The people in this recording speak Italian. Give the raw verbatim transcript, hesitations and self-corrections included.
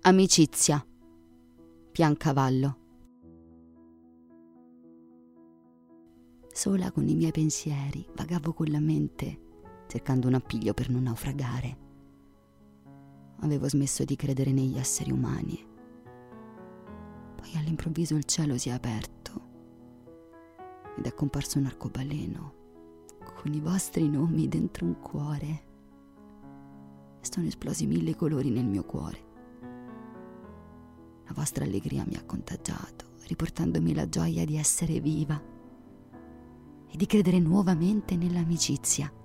Amicizia. Piancavallo. Sola con i miei pensieri, vagavo con la mente, cercando un appiglio per non naufragare. Avevo smesso di credere negli esseri umani. Poi all'improvviso il cielo si è aperto ed è comparso un arcobaleno con i vostri nomi dentro un cuore. E sono esplosi mille colori nel mio cuore. La vostra allegria mi ha contagiato, riportandomi la gioia di essere viva e di credere nuovamente nell'amicizia.